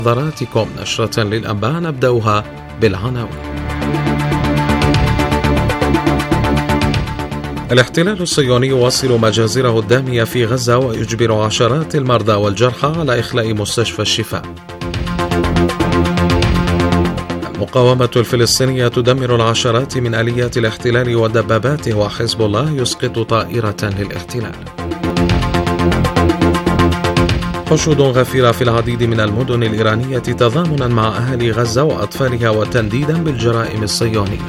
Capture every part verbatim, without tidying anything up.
حضراتكم نشرة للأنباء نبدأها بالعناوين. الاحتلال الصهيوني يواصل مجازره الدامية في غزة ويجبر عشرات المرضى والجرحى على إخلاء مستشفى الشفاء. المقاومة الفلسطينية تدمر العشرات من آليات الاحتلال ودباباته، وحزب الله يسقط طائرة للاحتلال. حشود غفيرة في العديد من المدن الإيرانية تضامنا مع أهالي غزة وأطفالها وتنديدا بالجرائم الصهيونية.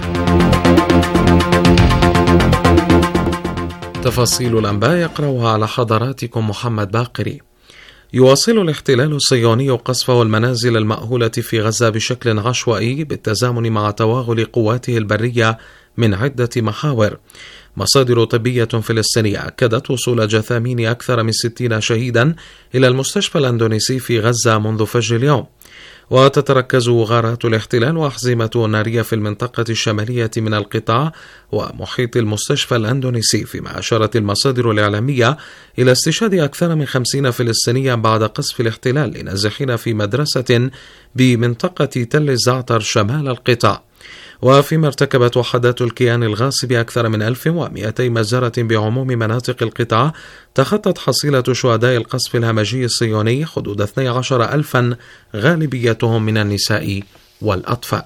تفاصيل الأنباء يقرأها على حضراتكم محمد باقري. يواصل الاحتلال الصهيوني قصفه المنازل المأهولة في غزة بشكل عشوائي بالتزامن مع توغل قواته البرية من عدة محاور. مصادر طبية فلسطينية أكدت وصول جثامين أكثر من ستين شهيدا إلى المستشفى الأندونيسي في غزة منذ فجر اليوم. وتتركز غارات الاحتلال وأحزمة نارية في المنطقة الشمالية من القطاع ومحيط المستشفى الأندونيسي، فيما أشارت المصادر الإعلامية إلى استشهاد أكثر من خمسين فلسطينيا بعد قصف الاحتلال لنازحين في مدرسة بمنطقة تل الزعتر شمال القطاع. وفيما ارتكبت وحدات الكيان الغاصب أكثر من ألف ومئتي مجزرة بعموم مناطق القطاع، تخطت حصيلة شهداء القصف الهمجي الصهيوني حدود اثني عشر ألفا، غالبيتهم من النساء والأطفال.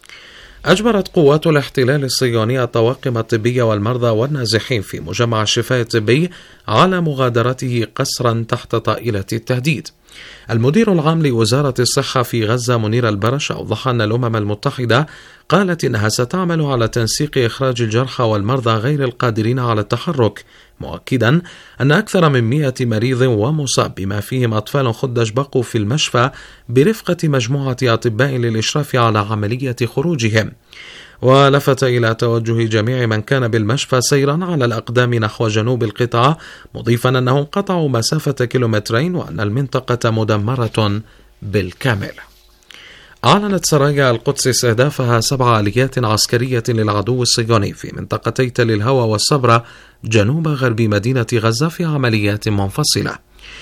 أجبرت قوات الاحتلال الصهيوني الطواقم الطبية والمرضى والنازحين في مجمع الشفاء الطبي على مغادرته قسرا تحت طائلة التهديد. المدير العام لوزارة الصحة في غزة منير البرش أوضح أن الأمم المتحدة قالت إنها ستعمل على تنسيق إخراج الجرحى والمرضى غير القادرين على التحرك، مؤكدا أن أكثر من مئة مريض ومصاب بما فيهم أطفال خدج بقوا في المشفى برفقة مجموعة أطباء للإشراف على عملية خروجهم. ولفت إلى توجه جميع من كان بالمشفى سيرا على الأقدام نحو جنوب القطاع، مضيفا أنهم قطعوا مسافة كيلومترين وأن المنطقة مدمرة بالكامل. أعلنت سرايا القدس استهدافها سبع آليات عسكرية للعدو الصهيوني في منطقتي تل الهوى والصبرة جنوب غرب مدينة غزة في عمليات منفصلة.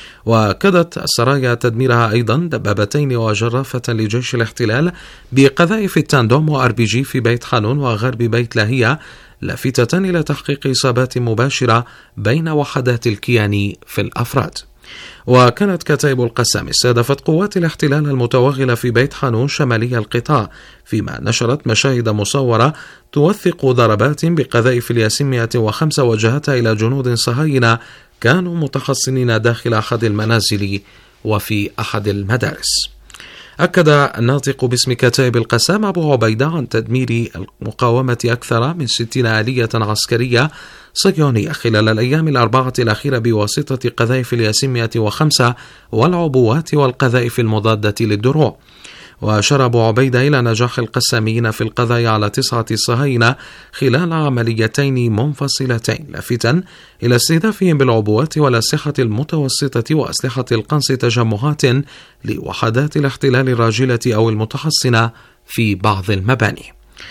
وكدت السرايا تدميرها أيضا دبابتين وجرافة لجيش الاحتلال بقذائف التاندوم وآر بي جي في بيت حانون وغرب بيت لاهية، لافتة إلى تحقيق إصابات مباشرة بين وحدات الكيان في الأفراد. وكانت كتائب القسام استهدفت قوات الاحتلال المتوغلة في بيت حانون شمالي القطاع، فيما نشرت مشاهد مصورة توثق ضربات بقذائف الياسين مئة وخمسة وجهتها إلى جنود صهاينة كانوا متحصنين داخل أحد المنازل وفي أحد المدارس. أكد الناطق باسم كتائب القسام أبو عبيدة عن تدمير المقاومة أكثر من ستين آلية عسكرية صهيونية خلال الأيام الأربعة الأخيرة بواسطة قذائف الياسين مئة وخمسة والعبوات والقذائف المضادة للدروع. وأشار أبو عبيدة إلى نجاح القساميين في القضاء على تسعة صهاينة خلال عمليتين منفصلتين، لافتا إلى استهدافهم بالعبوات والأسلحة المتوسطة وأسلحة القنص تجمعات لوحدات الاحتلال الراجلة أو المتحصنة في بعض المباني.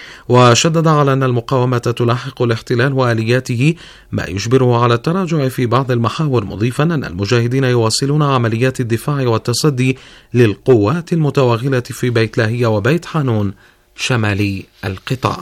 وشدد على أن المقاومة تلاحق الاحتلال وآلياته، ما يجبره على التراجع في بعض المحاور، مضيفا أن المجاهدين يواصلون عمليات الدفاع والتصدي للقوات المتوغلة في بيت لاهية وبيت حانون شمالي القطاع.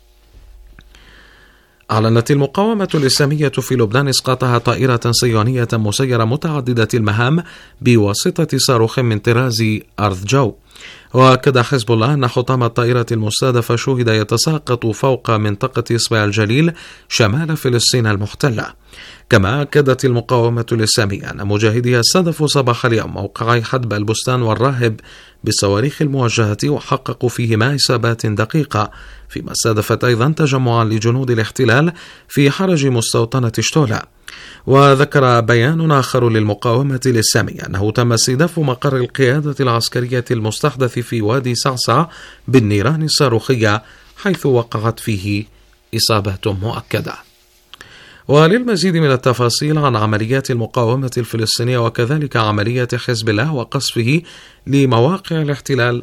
أعلنت المقاومة الإسلامية في لبنان إسقاطها طائرة صهيونية مسيرة متعددة المهام بواسطة صاروخ من طراز أرض جو. وأكد حزب الله أن حطام الطائرة المستهدفة شوهد يتساقط فوق منطقة إصبع الجليل شمال فلسطين المحتلة. كما أكدت المقاومة الإسلامية أن مجاهديها استهدفوا صباح اليوم موقعي حدب البستان والراهب بصواريخ الموجهة وحققوا فيهما إصابات دقيقة، فيما استهدفت أيضا تجمعا لجنود الاحتلال في حرج مستوطنة شتولا. وذكر بيان آخر للمقاومة الإسلامية أنه تم استهداف مقر القيادة العسكرية المستحدث في وادي صعصع بالنيران الصاروخية، حيث وقعت فيه إصابات مؤكدة. وللمزيد من التفاصيل عن عمليات المقاومة الفلسطينية وكذلك عملية حزب الله وقصفه لمواقع الاحتلال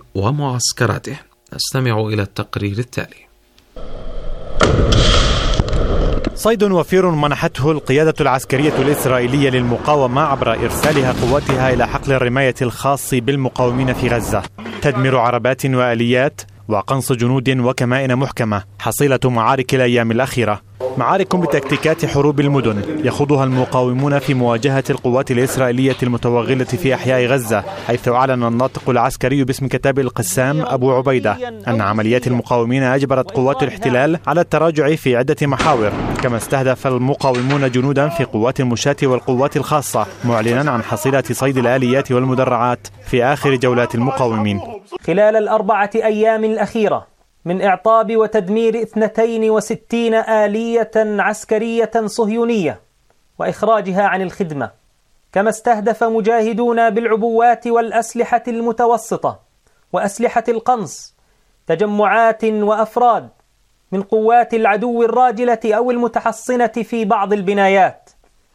ومعسكراته، نستمع إلى التقرير التالي. صيد وفير منحته القيادة العسكرية الإسرائيلية للمقاومة عبر إرسالها قواتها إلى حقل الرماية الخاص بالمقاومين في غزة، تدمير عربات وآليات وقنص جنود وكمائن محكمة حصيلة معارك الأيام الأخيرة. معارك بتكتيكات حروب المدن يخوضها المقاومون في مواجهة القوات الإسرائيلية المتوغلة في أحياء غزة، حيث أعلن الناطق العسكري باسم كتاب القسام أبو عبيدة أن عمليات المقاومين أجبرت قوات الاحتلال على التراجع في عدة محاور، كما استهدف المقاومون جنودا في قوات المشاة والقوات الخاصة، معلنا عن حصيلة صيد الآليات والمدرعات في آخر جولات المقاومين. خلال الأربعة أيام الأخيرة من إعطاب وتدمير اثنتين وستين آلية عسكرية صهيونية وإخراجها عن الخدمة، كما استهدف مجاهدون بالعبوات والأسلحة المتوسطة وأسلحة القنص تجمعات وأفراد من قوات العدو الراجلة أو المتحصنة في بعض البنايات.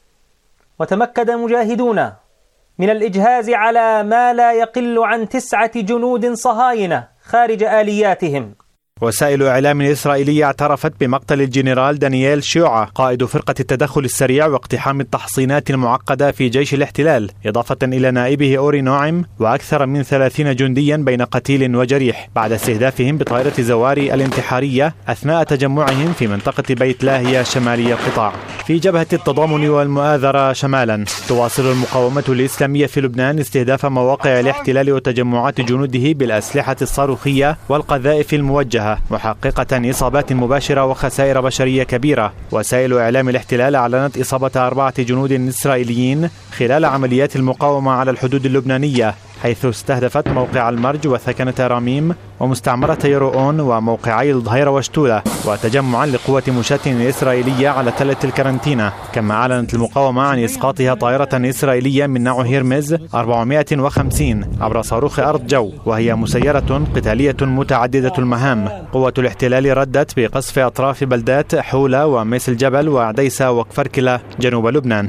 وتمكن مجاهدون من الإجهاز على ما لا يقل عن تسعة جنود صهاينة خارج آلياتهم. وسائل إعلام إسرائيلية اعترفت بمقتل الجنرال دانييل شيوعة قائد فرقة التدخل السريع واقتحام التحصينات المعقدة في جيش الاحتلال، إضافة إلى نائبه أوري نوعم وأكثر من ثلاثين جنديا بين قتيل وجريح بعد استهدافهم بطائرة زواري الانتحارية أثناء تجمعهم في منطقة بيت لاهيا شمالي القطاع. في جبهة التضامن والمؤازرة شمالا، تواصل المقاومة الإسلامية في لبنان استهداف مواقع الاحتلال وتجمعات جنوده بالأسلحة الصاروخية والقذائف الموجهة، محققة إصابات مباشرة وخسائر بشرية كبيرة. وسائل إعلام الاحتلال أعلنت إصابة أربعة جنود إسرائيليين خلال عمليات المقاومة على الحدود اللبنانية، حيث استهدفت موقع المرج وثكنة راميم ومستعمرة يروؤون وموقعي الظهيرة وشتولة، وتجمعا لقوة مشاة إسرائيلية على تلة الكرنتينة. كما أعلنت المقاومة عن إسقاطها طائرة إسرائيلية من نوع هيرمز أربعمائة وخمسين عبر صاروخ أرض جو، وهي مسيرة قتالية متعددة المهام. قوة الاحتلال ردت بقصف أطراف بلدات حولة وميس الجبل وعديسة وكفركلة جنوب لبنان.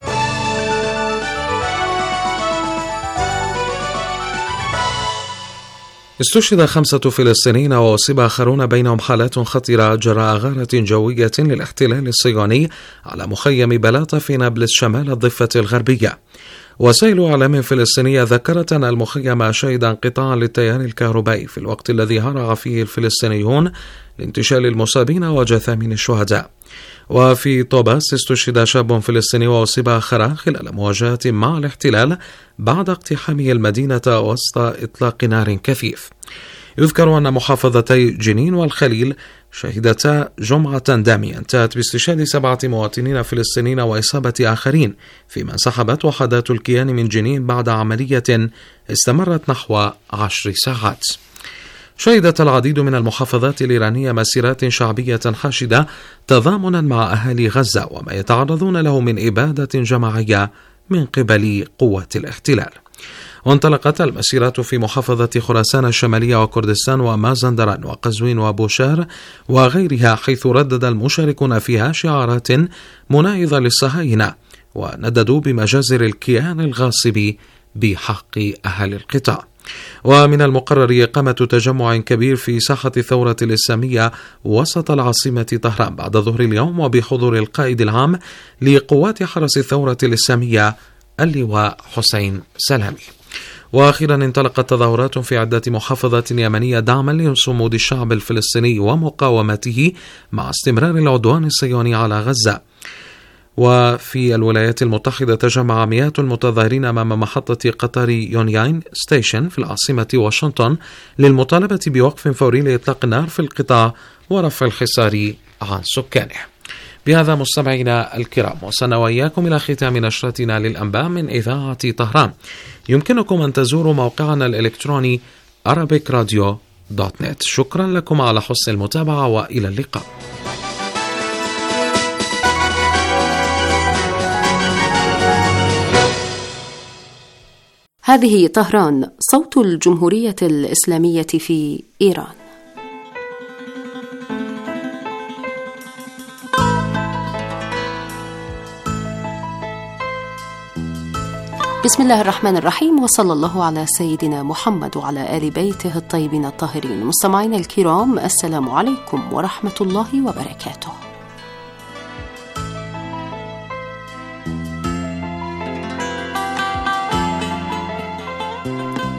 استشهد خمسة فلسطينيين وأصيب آخرون بينهم حالات خطيرة جراء غارة جوية للاحتلال الصهيوني على مخيم بلاطة في نابلس شمال الضفة الغربية. وسائل إعلام فلسطينية ذكرت أن المخيم شهد انقطاعا للتيار الكهربائي في الوقت الذي هرع فيه الفلسطينيون لانتشال المصابين وجثامين الشهداء. وفي طوباس استشهد شاب فلسطيني وأصيب آخر خلال مواجهة مع الاحتلال بعد اقتحامه المدينة وسط إطلاق نار كثيف. يذكر أن محافظتي جنين والخليل شهدتا جمعة دامية انتهت باستشهاد سبعة مواطنين فلسطينيين وإصابة آخرين، فيما انسحبت وحدات الكيان من جنين بعد عملية استمرت نحو عشر ساعات. شهدت العديد من المحافظات الإيرانية مسيرات شعبية حاشدة تضامنا مع أهالي غزة وما يتعرضون له من إبادة جماعية من قبل قوات الاحتلال. وانطلقت المسيرات في محافظة خراسان الشمالية وكردستان ومازندران وقزوين وبوشار وغيرها، حيث ردد المشاركون فيها شعارات مناهضة للصهاينة ونددوا بمجازر الكيان الغاصب بحق أهل القطاع. ومن المقرر إقامة تجمع كبير في ساحة الثورة الإسلامية وسط العاصمة طهران بعد ظهر اليوم وبحضور القائد العام لقوات حرس الثورة الإسلامية اللواء حسين سلامي. وأخيرا انطلقت تظاهرات في عدة محافظات يمنية دعما لصمود الشعب الفلسطيني ومقاومته مع استمرار العدوان الصهيوني على غزة. وفي الولايات المتحدة تجمع مئات المتظاهرين أمام محطة قطار يونيان ستيشن في العاصمة واشنطن للمطالبة بوقف فوري لإطلاق النار في القطاع ورفع الحصار عن سكانه. بهذا مستمعينا الكرام وصلنا وإياكم إلى ختام نشرتنا للأنباء من إذاعة طهران. يمكنكم أن تزوروا موقعنا الإلكتروني arabic radio دوت نت. شكرا لكم على حسن المتابعة وإلى اللقاء. هذه طهران، صوت الجمهورية الإسلامية في إيران. بسم الله الرحمن الرحيم، وصلى الله على سيدنا محمد وعلى آل بيته الطيبين الطاهرين. مستمعينا الكرام، السلام عليكم ورحمة الله وبركاته.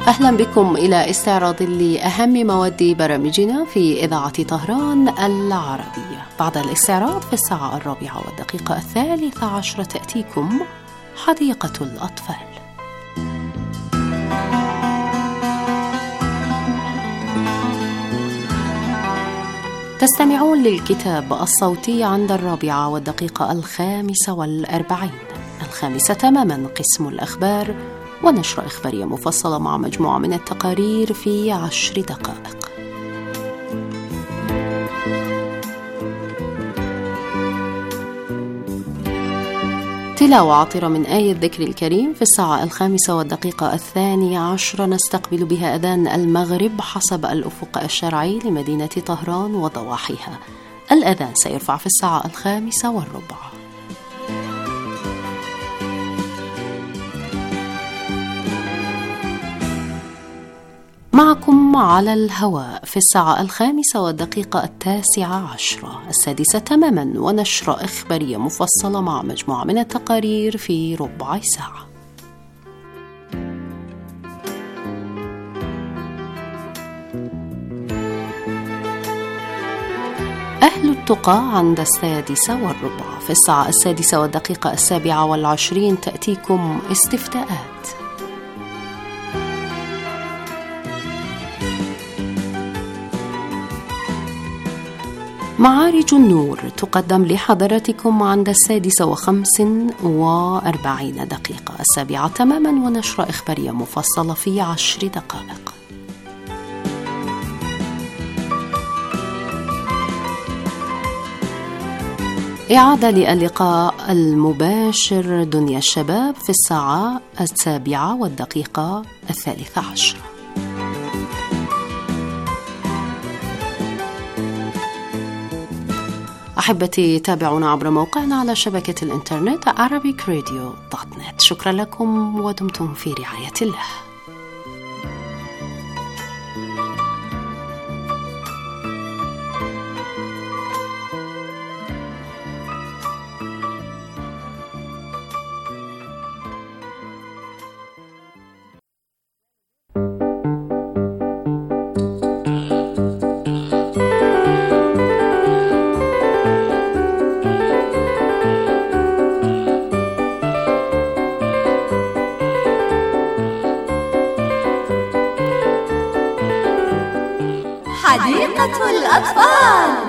أهلا بكم إلى استعراض لأهم مواد برامجنا في إذاعة طهران العربية. بعد الاستعراض في الساعة الرابعة والدقيقة الثالثة عشرة تأتيكم حديقة الأطفال. تستمعون للكتاب الصوتي عند الرابعة والدقيقة الخامسة والأربعين. الخامسة تماما قسم الأخبار ونشرة إخبارية مفصلة مع مجموعة من التقارير في عشر دقائق. تلاوة عطرة من آية الذكر الكريم في الساعة الخامسة والدقيقة الثانية عشر نستقبل بها أذان المغرب حسب الأفق الشرعي لمدينة طهران وضواحيها. الأذان سيرفع في الساعة الخامسة والربع. معكم على الهواء في الساعة الخامسة والدقيقة التاسعة عشرة، السادسة تماما، ونشرة إخبارية مفصلة مع مجموعة من التقارير في ربع ساعة. أهل التقى عند السادسة والربع. في الساعة السادسة والدقيقة السابعة والعشرين تأتيكم استفتاءات. معارج النور تقدم لحضراتكم عند السادسة وخمس وأربعين دقيقة، السابعة تماما، ونشرة إخبارية مفصلة في عشر دقائق. إعادة للقاء المباشر دنيا الشباب في الساعة السابعة والدقيقة الثالثة عشرة. أحبتي تابعونا عبر موقعنا على شبكة الإنترنت arabic radio dot net. شكرا لكم ودمتم في رعاية الله. حديقة الأطفال.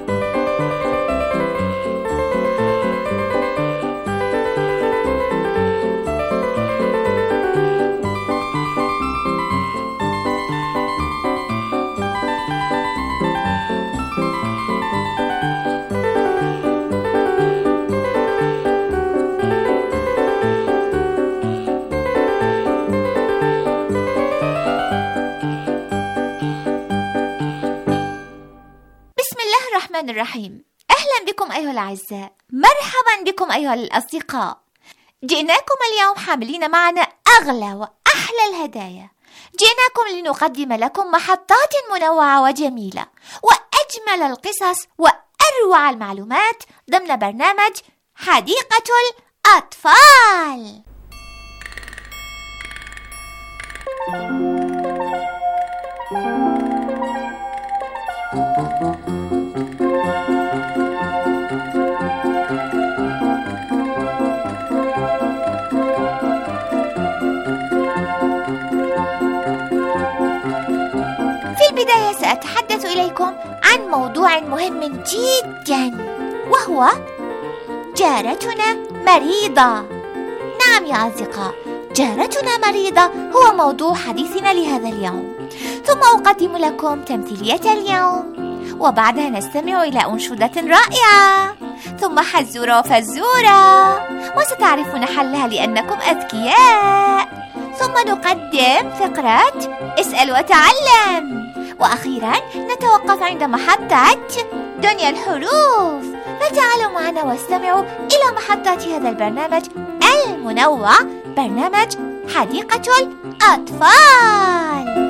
الرحيم. أهلا بكم أيها الأعزاء، مرحبا بكم أيها الأصدقاء. جئناكم اليوم حاملين معنا أغلى وأحلى الهدايا. جئناكم لنقدم لكم محطات منوعة وجميلة وأجمل القصص وأروع المعلومات ضمن برنامج حديقة الأطفال. البداية سأتحدث إليكم عن موضوع مهم جدا، وهو جارتنا مريضة. نعم يا أصدقاء، جارتنا مريضة هو موضوع حديثنا لهذا اليوم. ثم أقدم لكم تمثيلية اليوم، وبعدها نستمع إلى أنشودة رائعة، ثم حزورة وفزورة، وستعرفون حلها لأنكم أذكياء. ثم نقدم فقرة اسأل وتعلم، وأخيرا نتوقف عند محطة دنيا الحروف. فتعالوا معنا واستمعوا إلى محطات هذا البرنامج المنوع، برنامج حديقة الأطفال.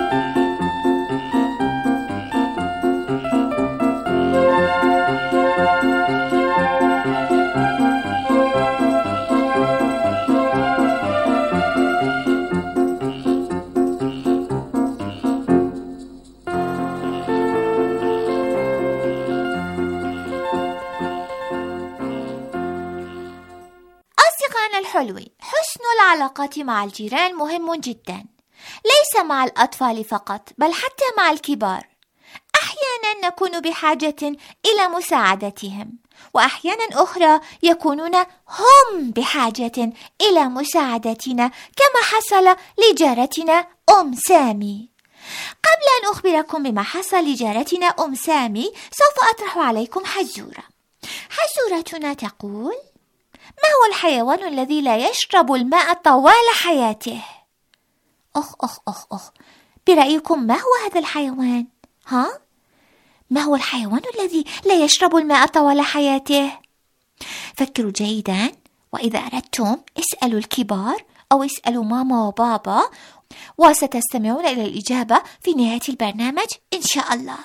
الحلوين، حسن العلاقات مع الجيران مهم جدا، ليس مع الأطفال فقط بل حتى مع الكبار. أحيانا نكون بحاجة إلى مساعدتهم، وأحيانا أخرى يكونون هم بحاجة إلى مساعدتنا، كما حصل لجارتنا أم سامي. قبل أن أخبركم بما حصل لجارتنا أم سامي سوف أطرح عليكم حزورة. حزورتنا تقول: ما هو الحيوان الذي لا يشرب الماء طوال حياته؟ أخ أخ أخ أخ برأيكم ما هو هذا الحيوان؟ ها؟ ما هو الحيوان الذي لا يشرب الماء طوال حياته؟ فكروا جيدا، وإذا أردتم اسألوا الكبار أو اسألوا ماما وبابا، وستستمعون إلى الإجابة في نهاية البرنامج إن شاء الله.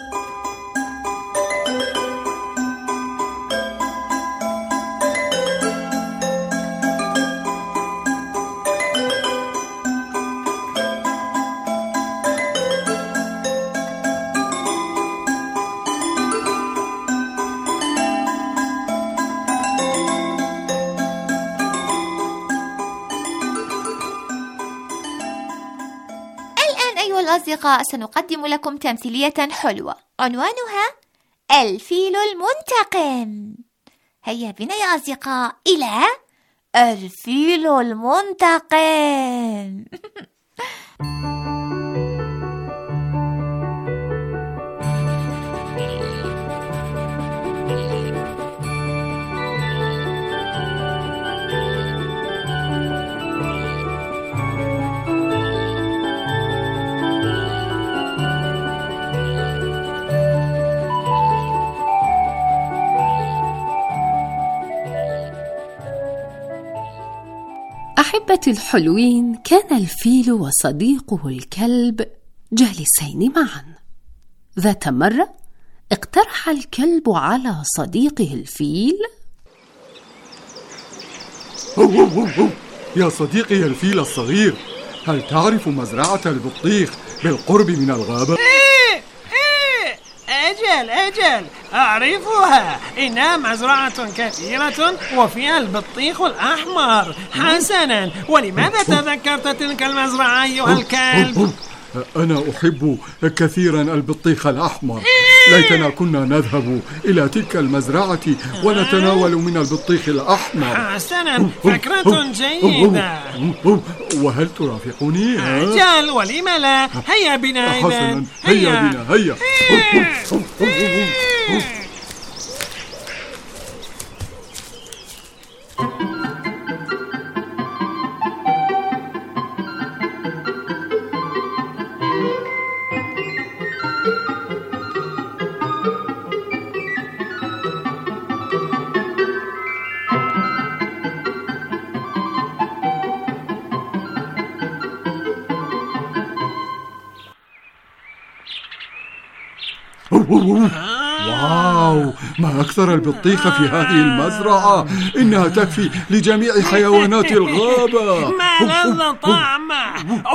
الأصدقاء، سنقدم لكم تمثيلية حلوة عنوانها الفيل المنتقم. هيا بنا يا أصدقاء إلى الفيل المنتقم. أحبتي الحلوين، كان الفيل وصديقه الكلب جالسين معا. ذات مرة اقترح الكلب على صديقه الفيل: هو هو هو يا صديقي الفيل الصغير، هل تعرف مزرعة البطيخ بالقرب من الغابة؟ إيه إيه أجل أجل أعرفها، إنها مزرعة كثيرة وفيها البطيخ الأحمر. حسنا، ولماذا تذكرت تلك المزرعة أيها الكلب؟ أنا أحب كثيرا البطيخ الأحمر. ليتنا كنا نذهب إلى تلك المزرعة ونتناول من البطيخ الأحمر. حسنا، فكرة جيدة. وهل ترافقني؟ أجل، ولم لا؟ هيا بنا إذن. حسنا، هيا بنا، هيا. واو، ما أكثر البطيخ في هذه المزرعة، إنها تكفي لجميع حيوانات الغابة. ما لذ طعمه،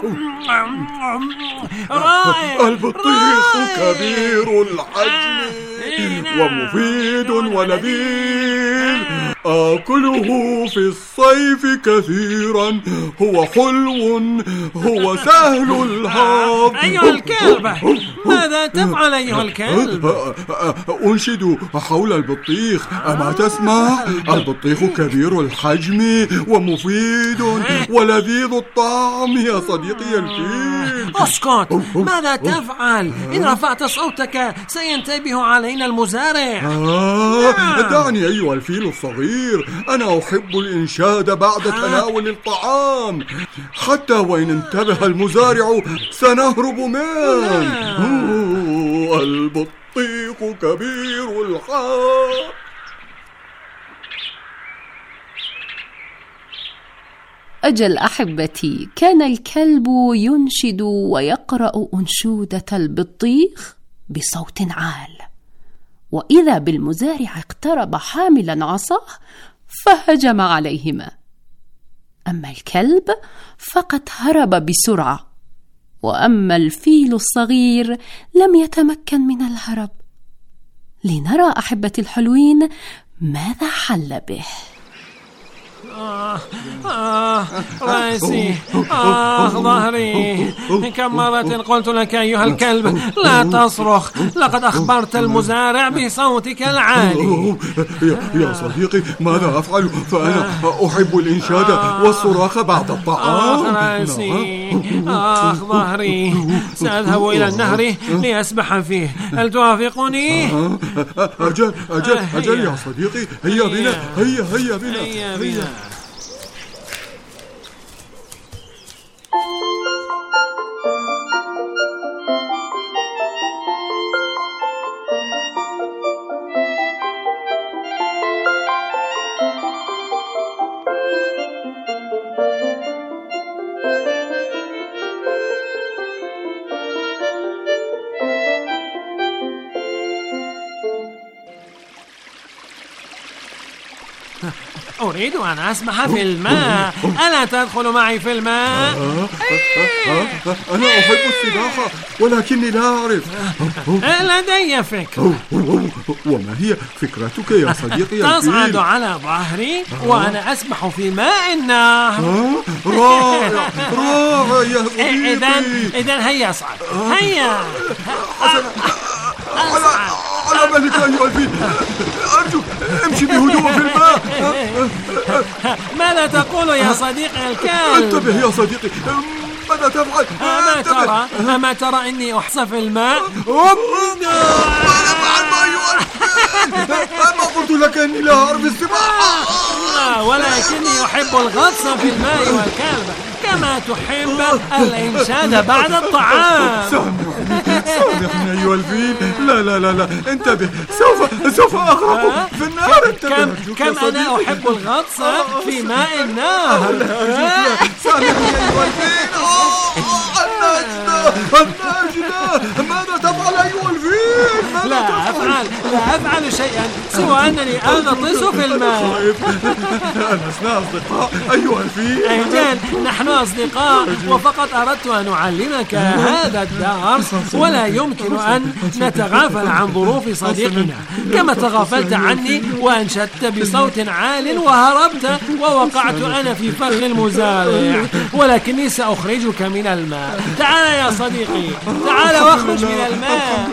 رائع. البطيخ كبير الحجم ومفيد ولذيذ، آكله في الصيف كثيرا، هو حلو، هو سهل الهضم. أيها الكلب، ماذا تفعل أيها الكلب؟ أنشد حول البطيخ، أما تسمع؟ البطيخ كبير الحجم ومفيد ولذيذ الطعم يا صديقي الفيل. اسكت، ماذا تفعل؟ إن رفعت صوتك سينتبه علينا المزارع. آه دعني أيها الفيل الصغير، أنا أحب الإنشاد بعد تناول الطعام، حتى وإن انتبه المزارع سنهرب منه. البطيخ كبير الحجم. أجل أحبتي، كان الكلب ينشد ويقرأ أنشودة البطيخ بصوت عال، وإذا بالمزارع اقترب حاملا عصاه فهجم عليهما. أما الكلب فقد هرب بسرعة، وأما الفيل الصغير لم يتمكن من الهرب. لنرى أحبتي الحلوين ماذا حل به. آه آه رأسي، آه ظهري. كم مرة قلت لك أيها الكلب لا تصرخ، لقد أخبرت المزارع بصوتك العالي. يا صديقي ماذا أفعل؟ فأنا أحب الإنشاد والصراخ بعد الطعام. آه رأسي، آه ظهري. سأذهب إلى النهر لأسبح فيه، هل توافقني؟ أجل أجل أجل يا صديقي، هيا بنا هيا هيا بنا هيا بنا. أريد أن أسبح في الماء، ألا تدخل معي في الماء؟ أنا أحب السباحة ولكني لا أعرف. لدي فكرة. وما هي فكرتك يا صديقي؟ تصعد على ظهري وأنا أسبح في ماء النهر. رائع رائع يا صديقي. إذن إذن هيا اصعد، هيا. على مهلك أيها الفيل، أرجوك امشي بهدوء في الماء. ماذا تقول يا صديقي الكلب؟ انتبه يا صديقي، ماذا تفعل؟ أما ترى أما ترى إني أحصى في الماء؟ ماذا تفعل أيها الفيل؟ أما قلت لك إني لا أعرف السباحة، ولكني أحب الغطس في الماء والكلب كما تحب الإنشاد بعد الطعام. سامحني سامحني أيها الفيل، لا لا لا لا انتبه، سوف سوف أغرق في النار. كم كم أنا أحب الغطس في ماء النهر. سامحني أيها الفيل. النجدة النجدة، ماذا تفعل أيها الفيل؟ لا أفعل لا أفعل شيئا سوى أنني أغطس في الماء. لسنا أصدقاء أيها الفيل. أجل نحن أصدقاء، وفقط أردت أن أعلمك هذا الدرس، ولا يمكن أن نتغافل عن ظروف صديقنا كما تغافلت عني وأنشدت بصوت عال وهربت ووقعت أنا في فخ المزارع، ولكني سأخرجك من الماء. تعال يا صديقي، تعال واخرج من الماء.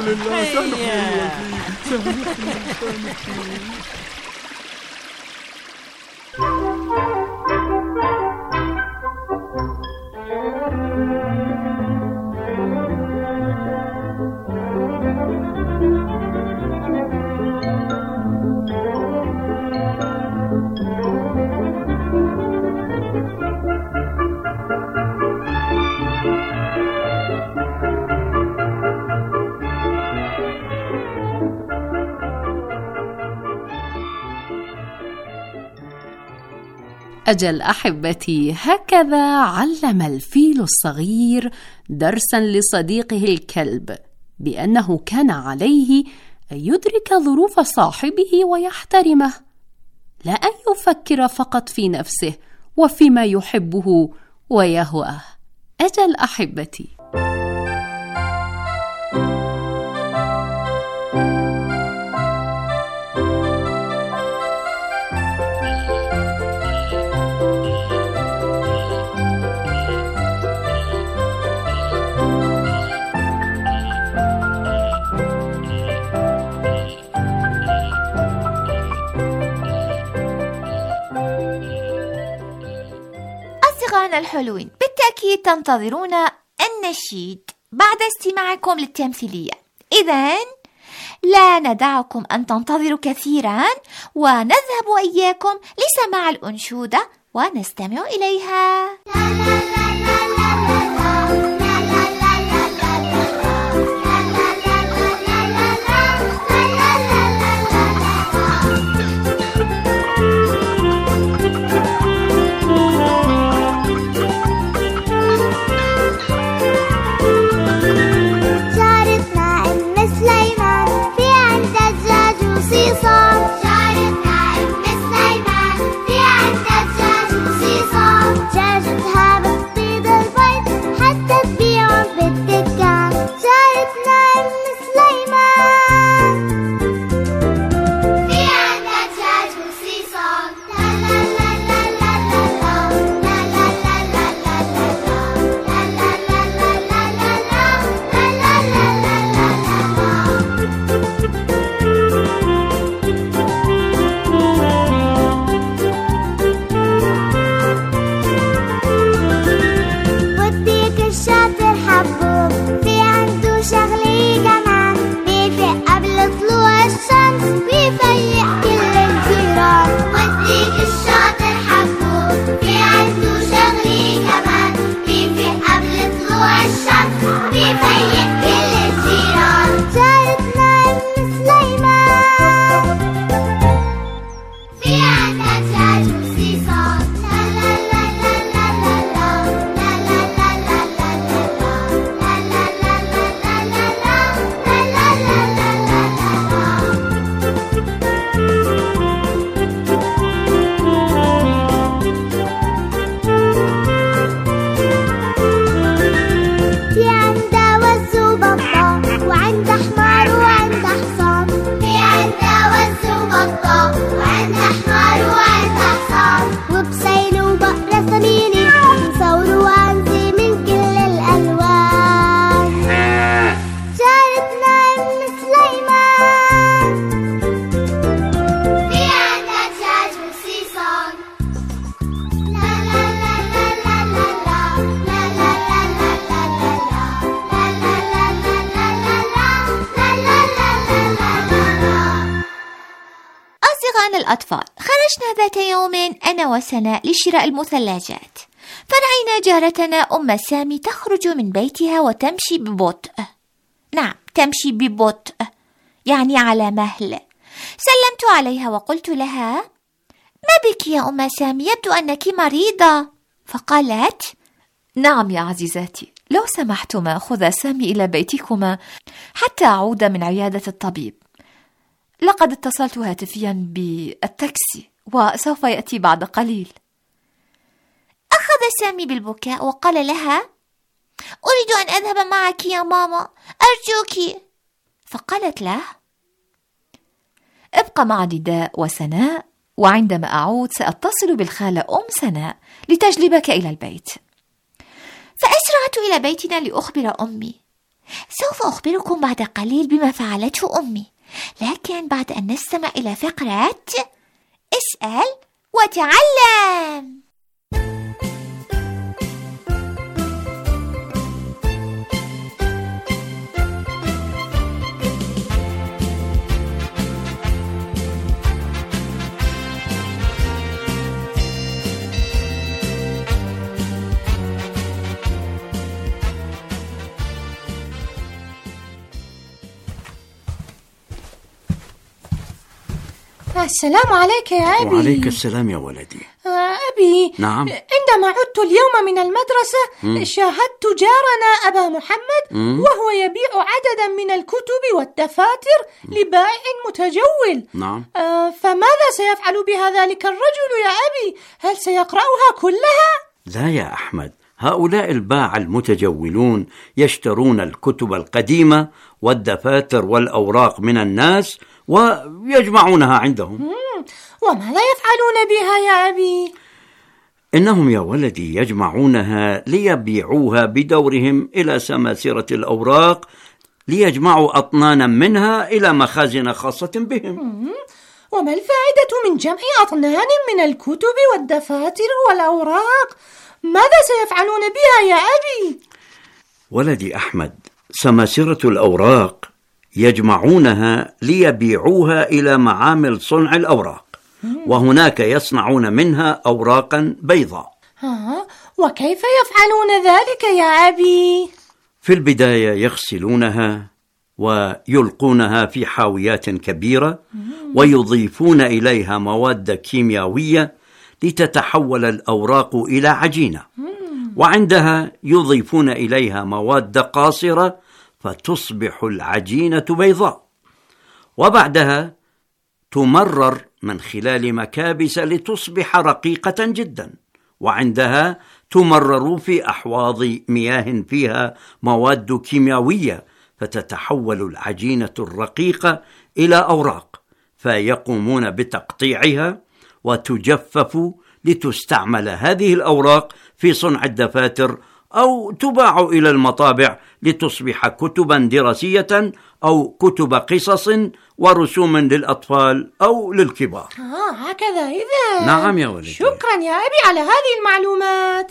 أجل أحبتي، هكذا علم الفيل الصغير درسا لصديقه الكلب، بأنه كان عليه أن يدرك ظروف صاحبه ويحترمه، لا أن يفكر فقط في نفسه وفيما يحبه ويهواه. أجل أحبتي. أصدقائنا الحلوين، بالتأكيد تنتظرون النشيد بعد استماعكم للتمثيلية. إذن لا ندعكم أن تنتظروا كثيرا، ونذهب إياكم لسماع الأنشودة ونستمع إليها. جاجتها بالطيب عن الأطفال. خرجنا ذات يوم أنا وسناء لشراء المثلجات، فرأينا جارتنا أم سامي تخرج من بيتها وتمشي ببطء. نعم، تمشي ببطء، يعني على مهل. سلمت عليها وقلت لها: ما بك يا أم سامي؟ يبدو أنك مريضة. فقالت: نعم يا عزيزاتي، لو سمحتما خذا سامي إلى بيتكما حتى أعود من عيادة الطبيب. لقد اتصلت هاتفيا بالتاكسي وسوف يأتي بعد قليل. أخذ سامي بالبكاء وقال لها: أريد أن أذهب معك يا ماما، أرجوك. فقالت له: ابقى مع نداء وسناء، وعندما أعود سأتصل بالخالة أم سناء لتجلبك إلى البيت. فأسرعت إلى بيتنا لأخبر أمي. سوف أخبركم بعد قليل بما فعلته أمي، لكن بعد أن نستمع إلى فقرة اسأل وتعلم. السلام عليك يا أبي. وعليك السلام يا ولدي. آه أبي، نعم. عندما عدت اليوم من المدرسة م. شاهدت جارنا أبا محمد م. وهو يبيع عددا من الكتب والدفاتر لبائع متجول. نعم. آه فماذا سيفعل بها ذلك الرجل يا أبي؟ هل سيقرأها كلها؟ لا يا أحمد، هؤلاء الباعة المتجولون يشترون الكتب القديمة والدفاتر والأوراق من الناس ويجمعونها عندهم. مم. وماذا يفعلون بها يا أبي؟ إنهم يا ولدي يجمعونها ليبيعوها بدورهم إلى سماسرة الأوراق، ليجمعوا أطنانا منها إلى مخازن خاصة بهم. مم. وما الفائدة من جمع أطنان من الكتب والدفاتر والأوراق؟ ماذا سيفعلون بها يا أبي؟ ولدي أحمد، سماسرة الأوراق يجمعونها ليبيعوها إلى معامل صنع الأوراق، وهناك يصنعون منها أوراقا بيضاء. ها، وكيف يفعلون ذلك يا أبي؟ في البداية يغسلونها ويلقونها في حاويات كبيرة ويضيفون إليها مواد كيميائية لتتحول الأوراق إلى عجينة، وعندها يضيفون إليها مواد قاصرة فتصبح العجينة بيضاء، وبعدها تمرر من خلال مكابس لتصبح رقيقة جدا، وعندها تمرر في أحواض مياه فيها مواد كيميائية فتتحول العجينة الرقيقة إلى أوراق، فيقومون بتقطيعها وتجفف لتستعمل هذه الأوراق في صنع الدفاتر، أو تباع إلى المطابع لتصبح كتبا دراسية أو كتب قصص ورسوم للأطفال أو للكبار. آه هكذا إذا. نعم يا ولدي. شكرا يا أبي على هذه المعلومات.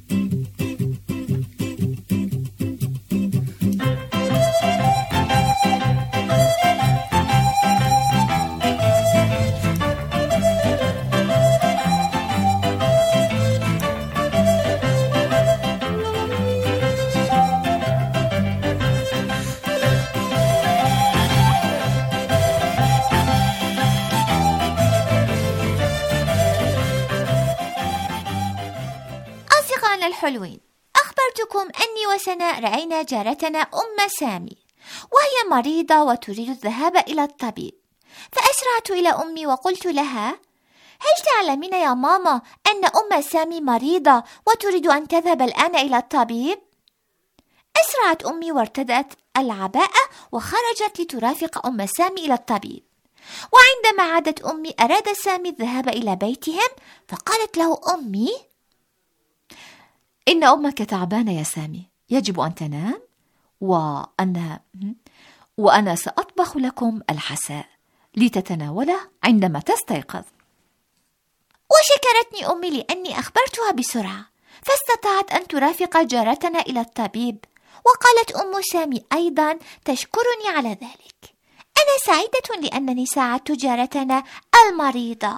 الحلوين، أخبرتكم أني وسناء رأينا جارتنا أم سامي وهي مريضة وتريد الذهاب إلى الطبيب، فأسرعت إلى أمي وقلت لها: هل تعلمين يا ماما أن أم سامي مريضة وتريد أن تذهب الآن إلى الطبيب؟ أسرعت أمي وارتدت العباءة وخرجت لترافق أم سامي إلى الطبيب، وعندما عادت أمي أراد سامي الذهاب إلى بيتهم، فقالت له أمي: إن أمك تعبانة يا سامي، يجب أن تنام، وأنا وأنا سأطبخ لكم الحساء لتتناوله عندما تستيقظ. وشكرتني أمي لأني أخبرتها بسرعة، فاستطاعت أن ترافق جارتنا إلى الطبيب، وقالت أم سامي أيضا تشكرني على ذلك. أنا سعيدة لأنني ساعدت جارتنا المريضة.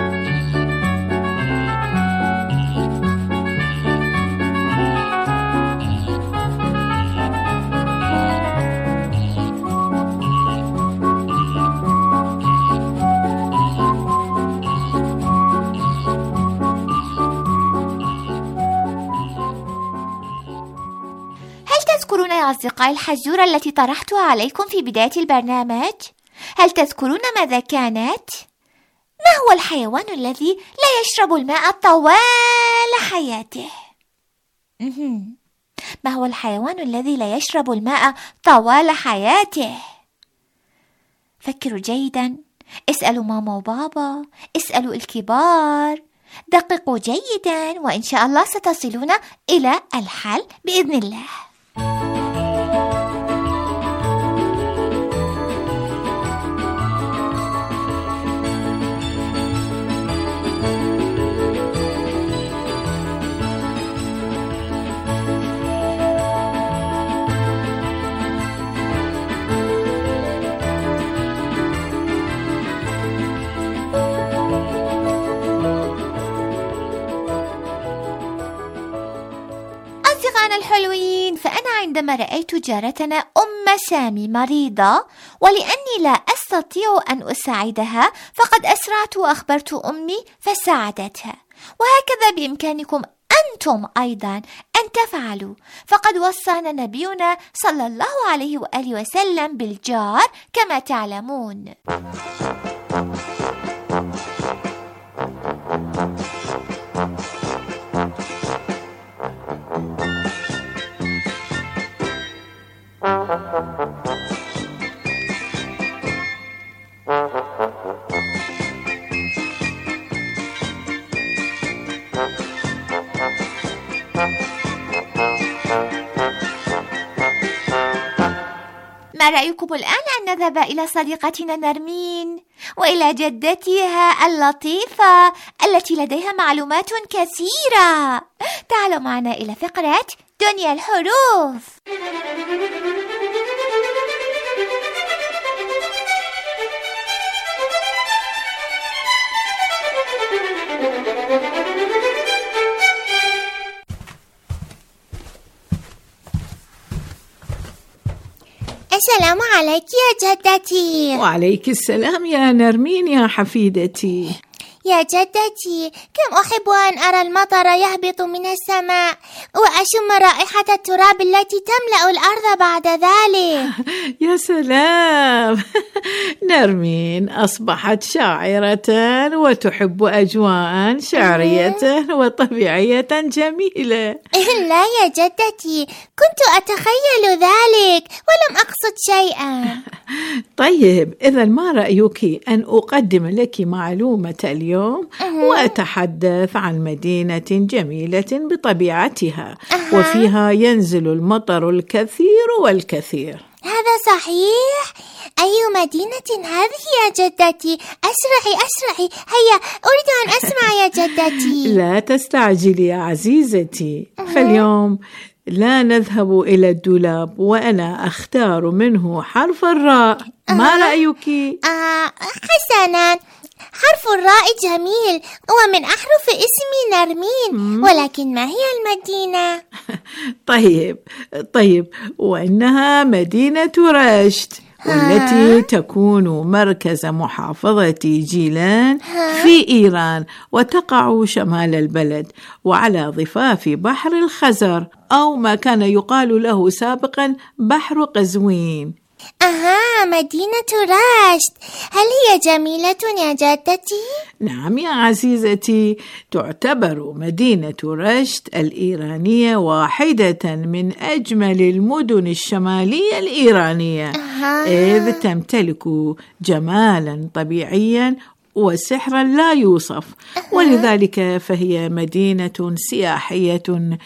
تذكرون يا أصدقائي الحزورة التي طرحتها عليكم في بداية البرنامج؟ هل تذكرون ماذا كانت؟ ما هو الحيوان الذي لا يشرب الماء طوال حياته؟ ما هو الحيوان الذي لا يشرب الماء طوال حياته؟ فكروا جيدا، اسألوا ماما وبابا، اسألوا الكبار، دققوا جيدا، وإن شاء الله ستصلون إلى الحل بإذن الله. الحلوين، فأنا عندما رأيت جارتنا أم سامي مريضة ولأني لا أستطيع أن أساعدها فقد أسرعت وأخبرت أمي فساعدتها، وهكذا بإمكانكم أنتم أيضا أن تفعلوا، فقد وصانا نبينا صلى الله عليه وآله وسلم بالجار كما تعلمون. ما رأيكم الآن أن نذهب إلى صديقتنا نرمين وإلى جدتها اللطيفة التي لديها معلومات كثيرة؟ تعالوا معنا إلى فقرة دنيا الحروف. السلام عليك يا جدتي. وعليك السلام يا نرمين يا حفيدتي. يا جدتي، كم أحب أن أرى المطر يهبط من السماء وأشم رائحة التراب التي تملأ الأرض بعد ذلك. يا سلام. نرمين أصبحت شاعرة وتحب أجواء شعرية وطبيعية جميلة. لا يا جدتي، كنت أتخيل ذلك ولم أقصد شيئا. طيب، إذا ما رأيك أن أقدم لك معلومة اليوم وأتحدث عن مدينة جميلة بطبيعتها وفيها ينزل المطر الكثير والكثير. هذا صحيح؟ أي مدينة هذه يا جدتي؟ أسرعي أسرعي، هيا أريد أن أسمع يا جدتي. لا تستعجلي يا عزيزتي، فاليوم لا نذهب إلى الدولاب وأنا أختار منه حرف الراء. ما أه. رأيك؟ آه حسناً، حرف الراء جميل ومن أحرف اسمي نرمين، ولكن ما هي المدينة؟ طيب طيب وإنها مدينة رشت، والتي تكون مركز محافظة جيلان في إيران، وتقع شمال البلد وعلى ضفاف بحر الخزر، أو ما كان يقال له سابقا بحر قزوين. أها، مدينة رشت، هل هي جميلة يا جدتي؟ نعم يا عزيزتي، تعتبر مدينة رشت الإيرانية واحدة من أجمل المدن الشمالية الإيرانية، أها. إذ تمتلك جمالا طبيعيا وسحرا لا يوصف، ولذلك فهي مدينة سياحية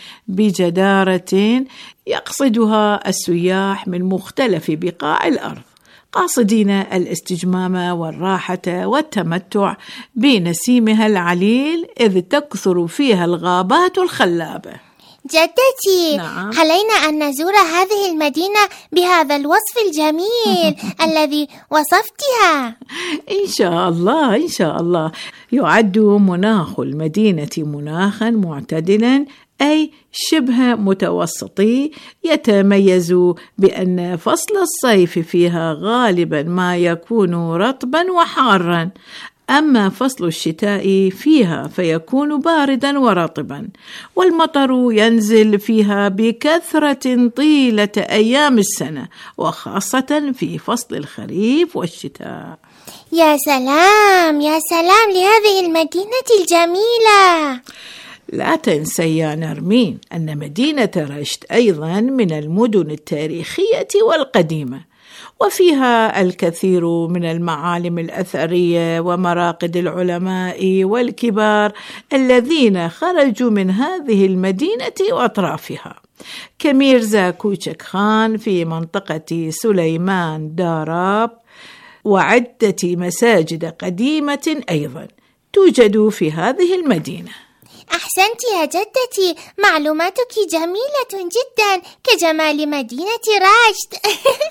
بجدارة يقصدها السياح من مختلف بقاع الأرض، قاصدين الاستجمام والراحة والتمتع بنسيمها العليل، إذ تكثر فيها الغابات الخلابة. جدتي، نعم. علينا أن نزور هذه المدينة بهذا الوصف الجميل الذي وصفتها. إن شاء الله إن شاء الله. يعد مناخ المدينة مناخا معتدلا، أي شبه متوسطي، يتميز بأن فصل الصيف فيها غالبا ما يكون رطبا وحارا، أما فصل الشتاء فيها فيكون باردا ورطبا، والمطر ينزل فيها بكثرة طيلة أيام السنة، وخاصة في فصل الخريف والشتاء. يا سلام يا سلام لهذه المدينة الجميلة. لا تنسي يا نرمين أن مدينة رشت أيضا من المدن التاريخية والقديمة، وفيها الكثير من المعالم الأثرية ومراقد العلماء والكبار الذين خرجوا من هذه المدينة وأطرافها، كميرزا كوشك خان في منطقة سليمان داراب، وعدة مساجد قديمة أيضا توجد في هذه المدينة. أحسنت يا جدتي، معلوماتك جميلة جدا كجمال مدينة رشت.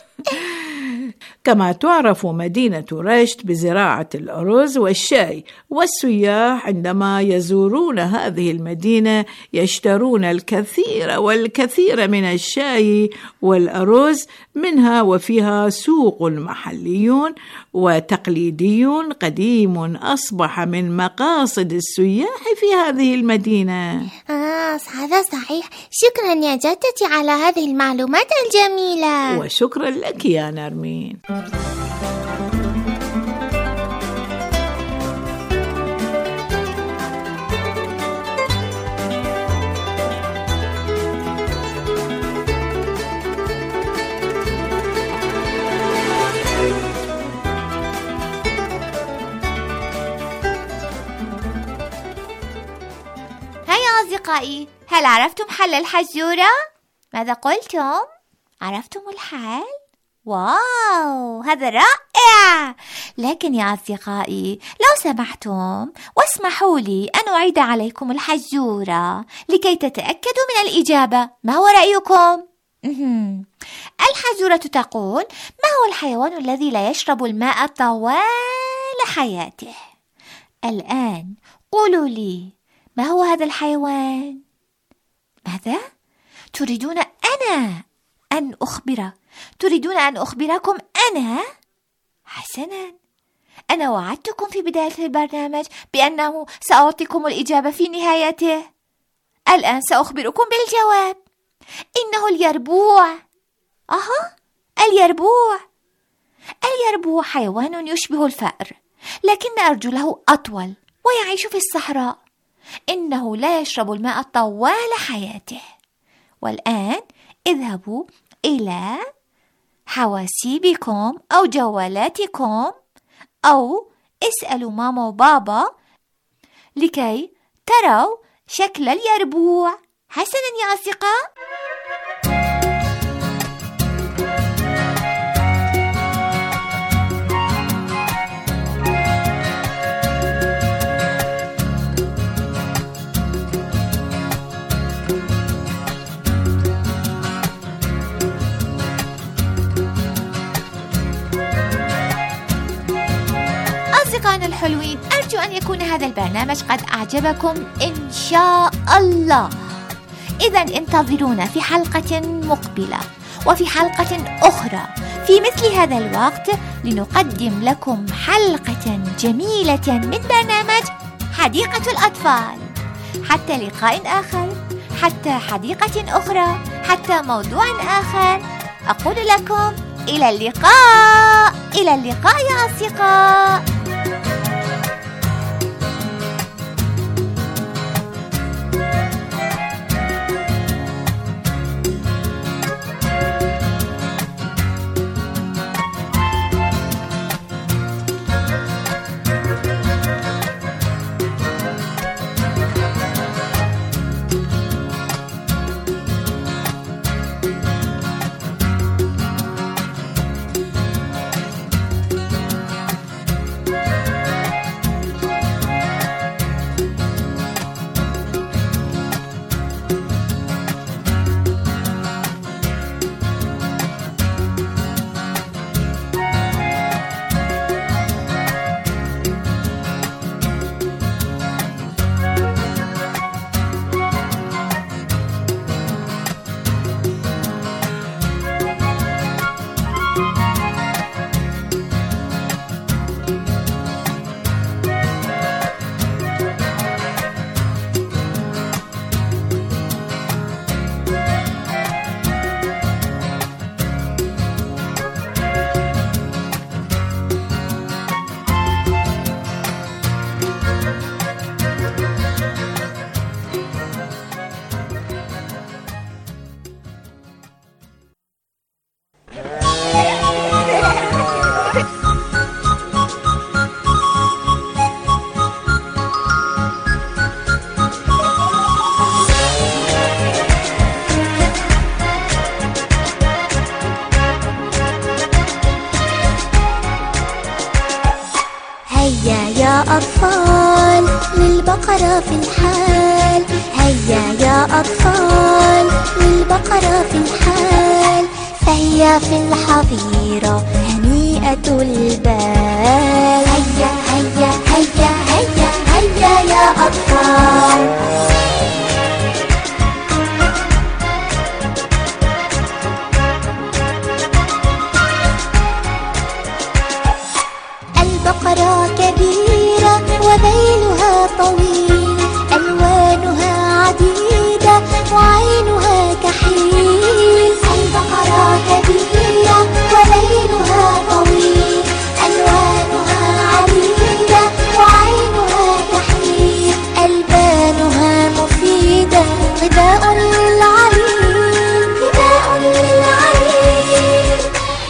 كما تعرف مدينة رشت بزراعة الأرز والشاي، والسياح عندما يزورون هذه المدينة يشترون الكثير والكثير من الشاي والأرز منها، وفيها سوق محليون وتقليديون قديم أصبح من مقاصد السياح في هذه المدينة. آه هذا صحيح. شكرا يا جدتي على هذه المعلومات الجميلة. وشكرا لك يا نرمين. هيا أصدقائي، هل عرفتم حل الحزورة؟ ماذا قلتم؟ عرفتم الحل؟ واو، هذا رائع. لكن يا أصدقائي لو سمحتم واسمحوا لي أن أعيد عليكم الحزورة لكي تتأكدوا من الإجابة. ما هو رأيكم؟ الحزورة تقول: ما هو الحيوان الذي لا يشرب الماء طوال حياته؟ الآن قولوا لي، ما هو هذا الحيوان؟ ماذا؟ تريدون أنا أن أخبر تريدون أن أخبركم أنا؟ حسناً، أنا وعدتكم في بداية البرنامج بأنه سأعطيكم الإجابة في نهايته. الآن سأخبركم بالجواب. إنه اليربوع. أها، اليربوع. اليربوع حيوان يشبه الفأر، لكن أرجله أطول ويعيش في الصحراء. إنه لا يشرب الماء طوال حياته. والآن اذهبوا إلى حواسيبكم أو جوالاتكم أو اسألوا ماما وبابا لكي تروا شكل اليربوع. حسناً يا أصدقاء. أصدقائنا الحلوين، أرجو أن يكون هذا البرنامج قد أعجبكم إن شاء الله. إذن انتظرونا في حلقة مقبلة وفي حلقة أخرى في مثل هذا الوقت لنقدم لكم حلقة جميلة من برنامج حديقة الأطفال. حتى لقاء آخر، حتى حديقة أخرى، حتى موضوع آخر، أقول لكم إلى اللقاء. إلى اللقاء يا أصدقاء. أطفال للبقرة في الحال، هيا يا أطفال للبقرة في الحال، فهي في الحظيرة هنيئة البال. هيا هيا هيا هيا هيا يا أطفال. البقرة كبيرة وذيلها طويل، ألوانها عديدة وعينها كحيل. البقرة كبيرة وذيلها طويل، ألوانها عديدة وعينها كحيل. ألبانها مفيدة غذاء للعليل، غذاء للعليل.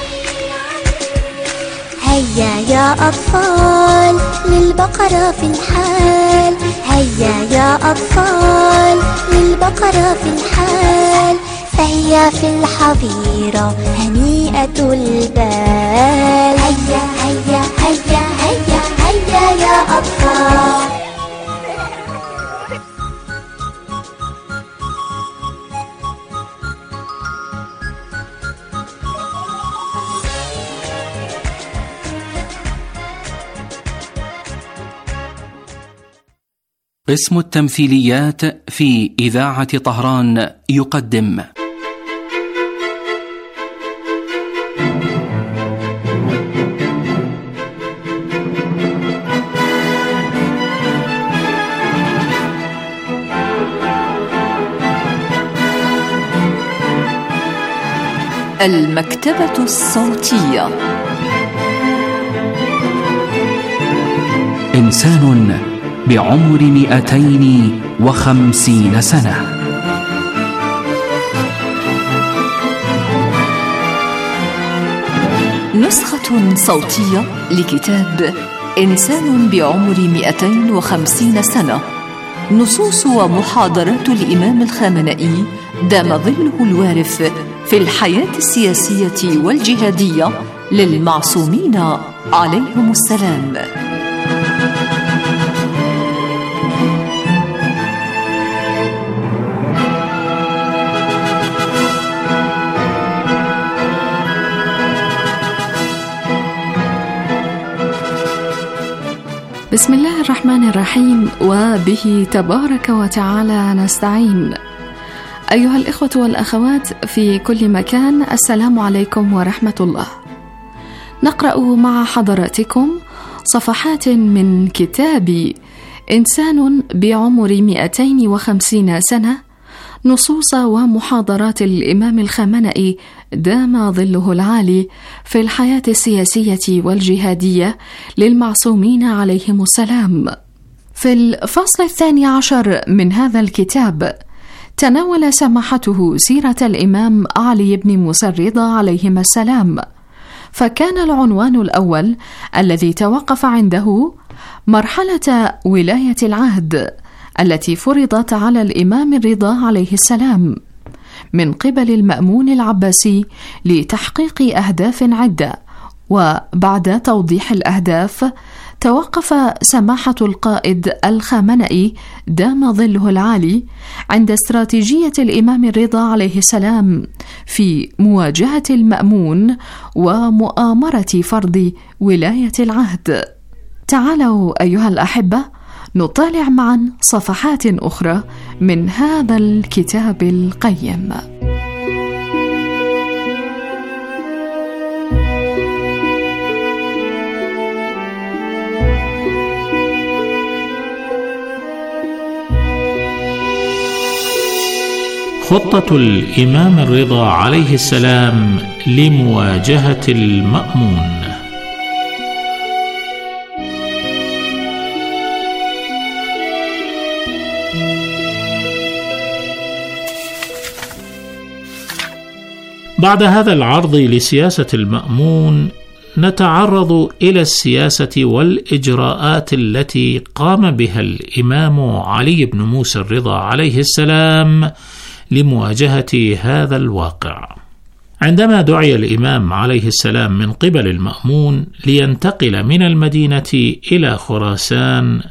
هيا يا أطفال للبقرة في الحال، هيا يا أطفال للبقرة في الحال، فهي في الحظيرة هنيئة البال. هيا هيا هيا هيا هيا يا أطفال. قسم التمثيليات في إذاعة طهران يقدم المكتبة الصوتية. إنسان بعمر مئتين وخمسين سنة. نسخة صوتية لكتاب إنسان بعمر مئتين وخمسين سنة، نصوص ومحاضرات الإمام الخامنئي دام ظله الوارف في الحياة السياسية والجهادية للمعصومين عليهم السلام. بسم الله الرحمن الرحيم، وبه تبارك وتعالى نستعين. أيها الإخوة والأخوات في كل مكان، السلام عليكم ورحمة الله. نقرأ مع حضراتكم صفحات من كتاب إنسان بعمر مئتين وخمسين سنة، نصوص ومحاضرات الإمام الخامنئي دام ظله العالي في الحياة السياسية والجهادية للمعصومين عليهم السلام. في الفصل الثاني عشر من هذا الكتاب تناول سماحته سيرة الإمام علي بن موسى الرضا عليهما السلام، فكان العنوان الأول الذي توقف عنده مرحلة ولاية العهد التي فرضت على الإمام الرضا عليه السلام من قبل المأمون العباسي لتحقيق أهداف عدة. وبعد توضيح الأهداف توقف سماحة القائد الخامنئي دام ظله العالي عند استراتيجية الإمام الرضا عليه السلام في مواجهة المأمون ومؤامرة فرض ولاية العهد. تعالوا أيها الأحبة نطالع معا صفحات أخرى من هذا الكتاب القيم. خطة الإمام الرضا عليه السلام لمواجهة المأمون. بعد هذا العرض لسياسة المأمون نتعرض إلى السياسة والإجراءات التي قام بها الإمام علي بن موسى الرضا عليه السلام لمواجهة هذا الواقع. عندما دعي الإمام عليه السلام من قبل المأمون لينتقل من المدينة إلى خراسان،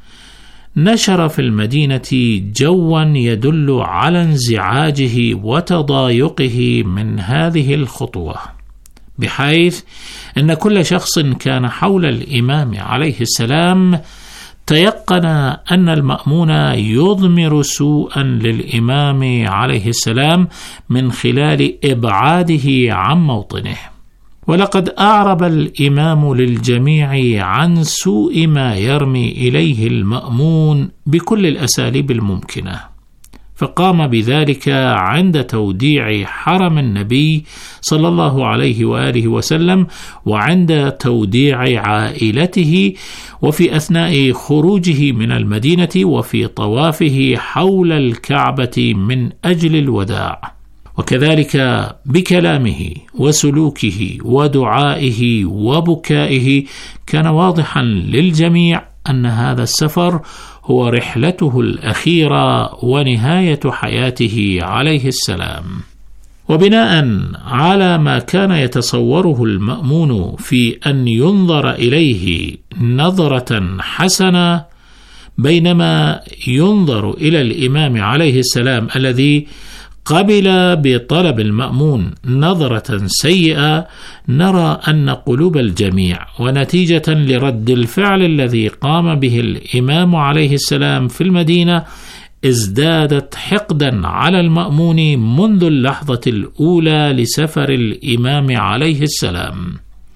نشر في المدينة جوا يدل على انزعاجه وتضايقه من هذه الخطوة، بحيث أن كل شخص كان حول الإمام عليه السلام تيقن أن المأمون يضمر سوءا للإمام عليه السلام من خلال إبعاده عن موطنه. ولقد أعرب الإمام للجميع عن سوء ما يرمي إليه المأمون بكل الأساليب الممكنة، فقام بذلك عند توديع حرم النبي صلى الله عليه وآله وسلم، وعند توديع عائلته، وفي أثناء خروجه من المدينة، وفي طوافه حول الكعبة من أجل الوداع، وكذلك بكلامه وسلوكه ودعائه وبكائه كان واضحا للجميع أن هذا السفر هو رحلته الأخيرة ونهاية حياته عليه السلام. وبناء على ما كان يتصوره المأمون في أن ينظر إليه نظرة حسنة، بينما ينظر إلى الإمام عليه السلام الذي قبل بطلب المأمون نظرة سيئة، نرى أن قلوب الجميع ونتيجة لرد الفعل الذي قام به الإمام عليه السلام في المدينة ازدادت حقدا على المأمون منذ اللحظة الأولى لسفر الإمام عليه السلام.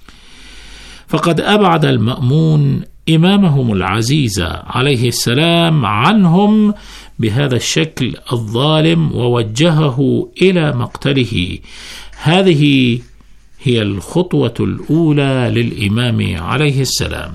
فقد أبعد المأمون إمامهم العزيز عليه السلام عنهم بهذا الشكل الظالم ووجهه إلى مقتله. هذه هي الخطوة الأولى للإمام عليه السلام.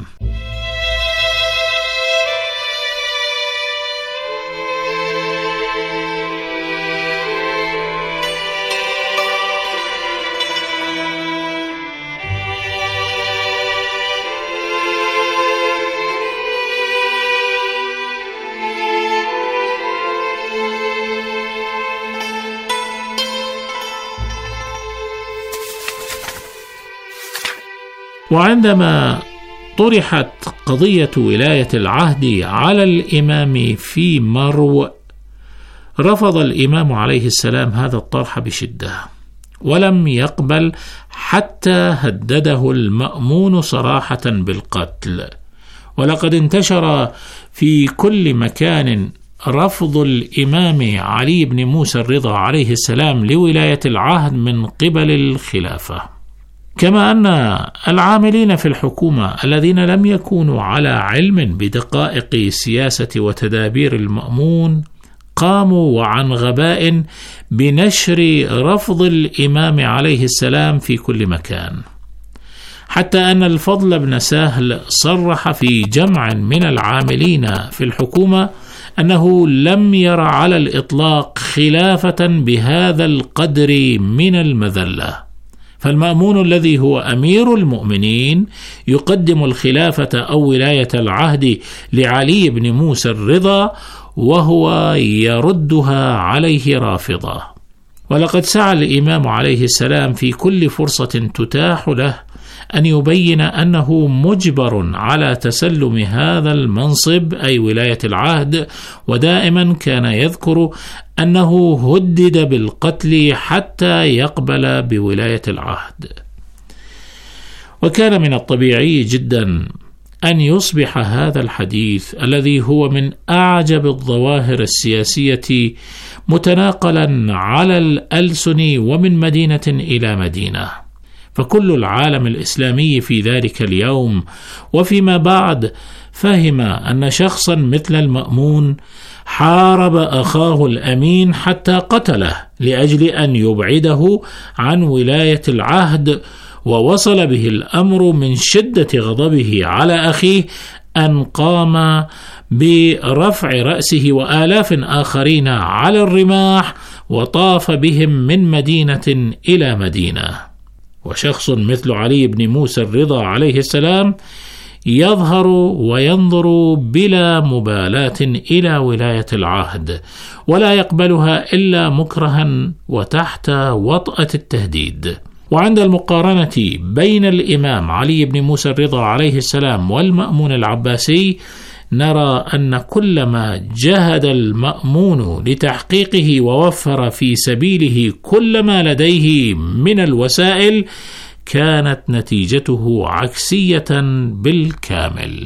وعندما طرحت قضية ولاية العهد على الإمام في مرو، رفض الإمام عليه السلام هذا الطرح بشدة ولم يقبل، حتى هدده المأمون صراحة بالقتل. ولقد انتشر في كل مكان رفض الإمام علي بن موسى الرضا عليه السلام لولاية العهد من قبل الخلافة، كما أن العاملين في الحكومة الذين لم يكونوا على علم بدقائق سياسة وتدابير المأمون قاموا وعن غباء بنشر رفض الإمام عليه السلام في كل مكان، حتى أن الفضل بن سهل صرح في جمع من العاملين في الحكومة أنه لم ير على الإطلاق خلافة بهذا القدر من المذلة. فالمأمون الذي هو أمير المؤمنين يقدم الخلافة أو ولاية العهد لعلي بن موسى الرضا وهو يردها عليه رافضة. ولقد سعى الإمام عليه السلام في كل فرصة تتاح له أن يبين أنه مجبر على تسلم هذا المنصب أي ولاية العهد، ودائما كان يذكر أنه هدد بالقتل حتى يقبل بولاية العهد. وكان من الطبيعي جدا أن يصبح هذا الحديث الذي هو من أعجب الظواهر السياسية متناقلا على الألسن ومن مدينة إلى مدينة، فكل العالم الإسلامي في ذلك اليوم وفيما بعد فهم أن شخصا مثل المأمون حارب أخاه الأمين حتى قتله لأجل أن يبعده عن ولاية العهد، ووصل به الأمر من شدة غضبه على أخيه أن قام برفع رأسه وآلاف آخرين على الرماح وطاف بهم من مدينة إلى مدينة. وشخص مثل علي بن موسى الرضا عليه السلام يظهر وينظر بلا مبالاة إلى ولاية العهد، ولا يقبلها إلا مكرها وتحت وطأة التهديد. وعند المقارنة بين الإمام علي بن موسى الرضا عليه السلام والمأمون العباسي نرى أن كلما جهد المأمون لتحقيقه ووفر في سبيله كل ما لديه من الوسائل كانت نتيجته عكسية بالكامل.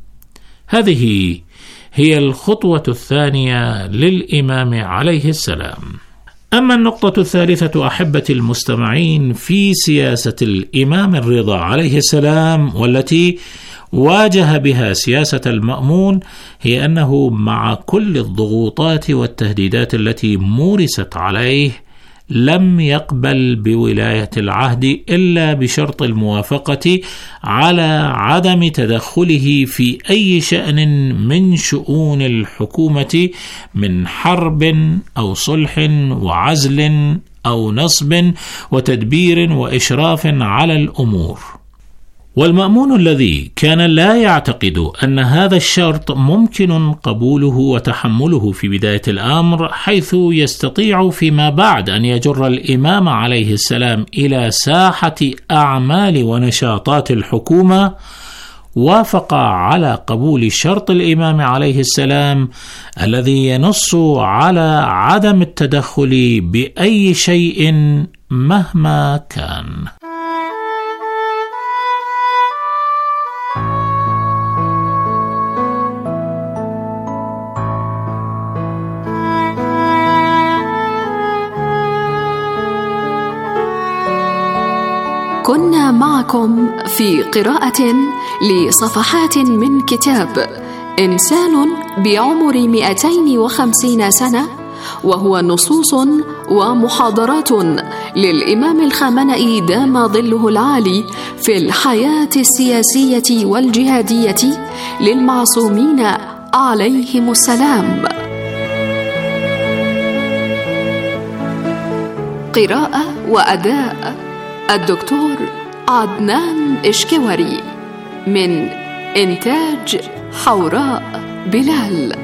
هذه هي الخطوة الثانية للإمام عليه السلام. أما النقطة الثالثة أحبتي المستمعين في سياسة الإمام الرضا عليه السلام والتي واجه بها سياسة المأمون هي أنه مع كل الضغوطات والتهديدات التي مورست عليه لم يقبل بولاية العهد إلا بشرط الموافقة على عدم تدخله في أي شأن من شؤون الحكومة من حرب أو صلح وعزل أو نصب وتدبير وإشراف على الأمور. والمأمون الذي كان لا يعتقد أن هذا الشرط ممكن قبوله وتحمله في بداية الأمر، حيث يستطيع فيما بعد أن يجر الإمام عليه السلام إلى ساحة أعمال ونشاطات الحكومة، وافق على قبول شرط الإمام عليه السلام الذي ينص على عدم التدخل بأي شيء مهما كان. كنا معكم في قراءة لصفحات من كتاب إنسان بعمر مئتين وخمسين سنة، وهو نصوص ومحاضرات للإمام الخامنئي دام ظله العالي في الحياة السياسية والجهادية للمعصومين عليهم السلام. قراءة وأداء الدكتور عدنان إشكوري، من إنتاج حوراء بلال.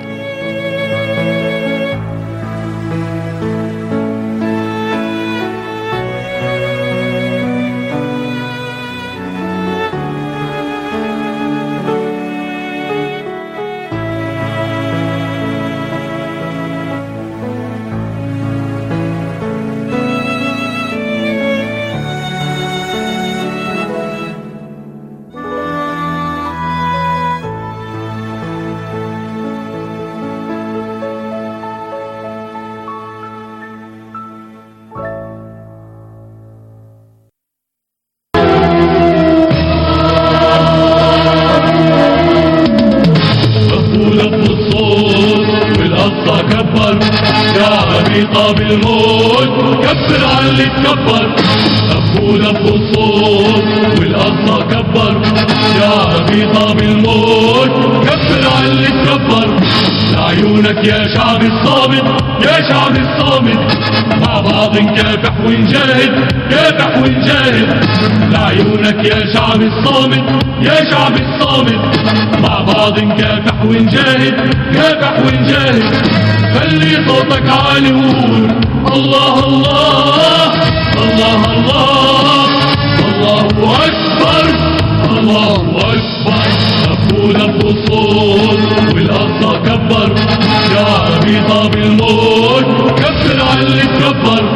بالموت كبر على اللي تكبر، أبو لبو الصوت والقصة كبر، يا عبيطة بالموت كبر على اللي تكبر، لعيونك يا شعب الصامت يا شعب الصامت، مع بعض نكافح ونجاهد كافح ونجاهد، لعيونك يا شعب الصامت يا شعب الصامت، مع بعض نكافح ونجاهد كافح ونجاهد، خلي صوتك عالي وقول الله الله الله الله الله أكبر الله أكبر، أبو لبو الصوت والقصة كبر، يا عبيطة بالموت كبر على اللي تكبر.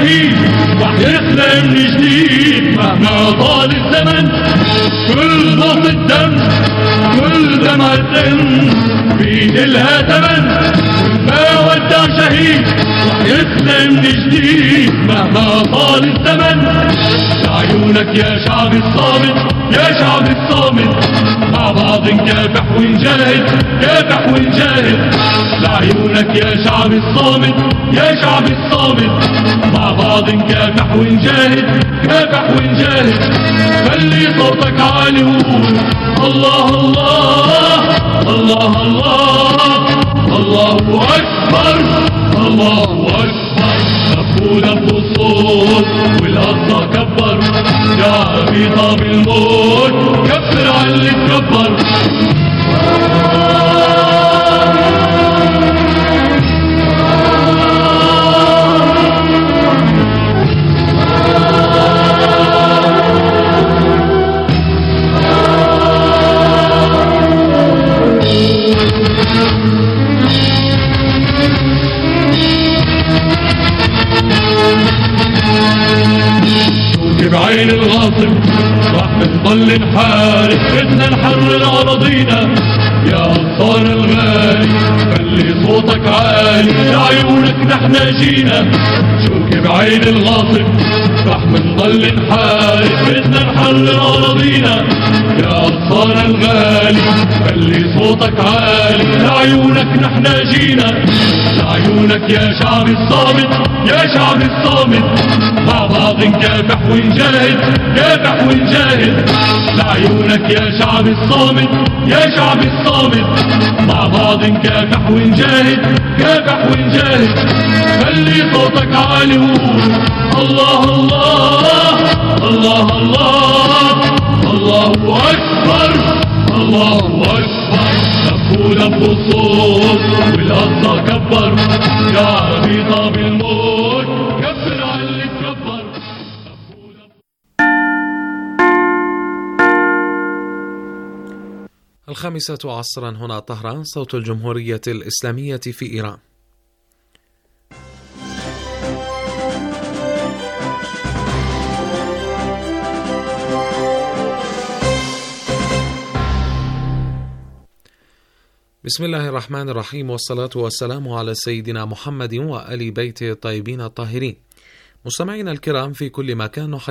شهيد وحيخلق من جديد مهما طال الزمن. كل نقطة دم كل دمعة دم بيد لها تمن. ما ودع شهيد وحيخلق من جديد مهما طال الزمن. لعيونك يا شعب الصامت يا شعب الصامت مع بعض نكافح ونجاهد كافح ونجاهد. لعيونك يا شعب الصامت يا شعب الصامت مع بعض نكافح ونجاهد كافح ونجاهد. خلي صوتك عالي وقول الله الله الله الله الله أكبر الله أكبر. دبوا دبوا الصوت والأرض كبر يا عبيطة بالموت كبر على اللي تكبر. بعين الغاصب راح نضل نحارب بدنا نحرر أراضينا يا أنصار الغالي. خلي صوتك عالي لعيونك نحنا جينا. شوك بعين الغاصب راح نضل نحارب بدنا نحرر أراضينا يا أنصار الغالي. خلي صوتك عالي لعيونك نحنا جينا. لعيونك يا شعب الصامت يا شعب الصامت مع بعض نكافح ونجاهد كافح ونجاهد. لعيونك يا شعب الصامت يا شعب الصامت مع بعض نكافح ونجاهد كافح ونجاهد. خلي صوتك عالي وقول الله الله الله الله الله أكبر الله أكبر. دبوا دبوا الصوت والأرض كبر يا عبيطة بالموت كبر على اللي تكبر. الخامسة عصرا هنا طهران صوت الجمهورية الإسلامية في إيران. بسم الله الرحمن الرحيم والصلاة والسلام على سيدنا محمد وآل بيته الطيبين الطاهرين. مستمعينا الكرام في كل مكان